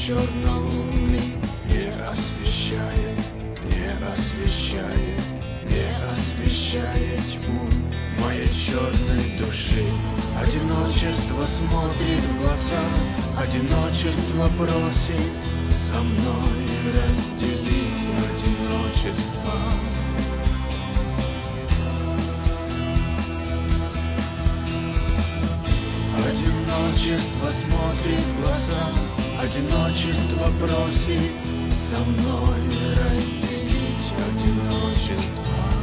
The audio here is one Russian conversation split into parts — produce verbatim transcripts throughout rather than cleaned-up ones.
чернолунный не освещает, не освещает, не освещает тьму моей черной души. Одиночество смотрит в глаза, одиночество просит со мной разделить одиночество. Одиночество смотрит в глаза, одиночество просит со мной разделить одиночество.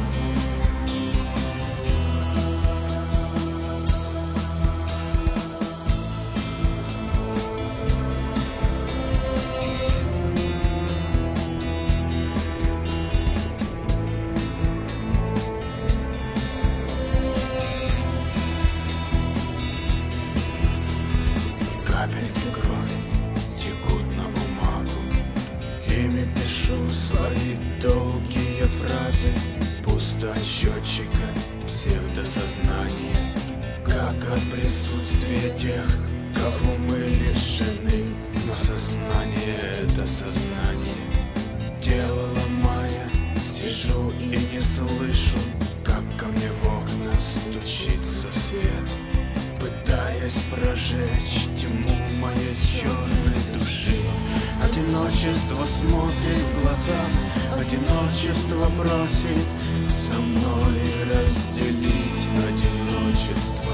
Капельки крови текут на бумагу, ими пишу свои долгие фразы. Пусто счетчика псевдосознания, как от присутствия тех, кого мы лишены. Но сознание — это сознание. Тело ломая, сижу и не слышу, как ко мне в окна стучится свет, пытаясь прожечь тьму моей черной души. Одиночество смотрит в глаза, одиночество просит со мной разделить одиночество.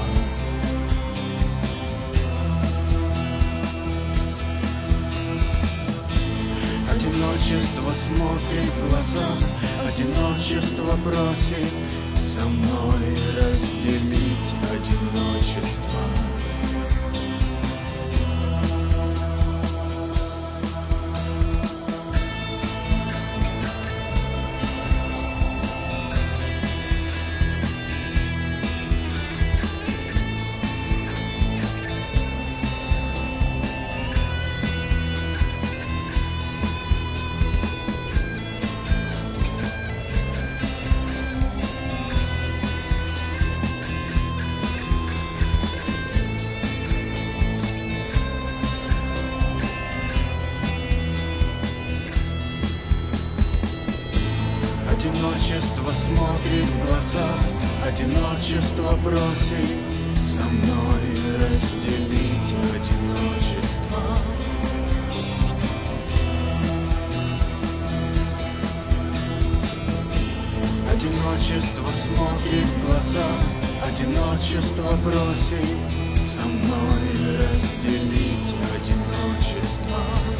Одиночество смотрит в глаза, одиночество просит со мной разделить одиночество. Одиночество смотрит в глаза, одиночество просит со мной разделить одиночество. Одиночество смотрит в глаза, одиночество просит со мной разделить одиночество.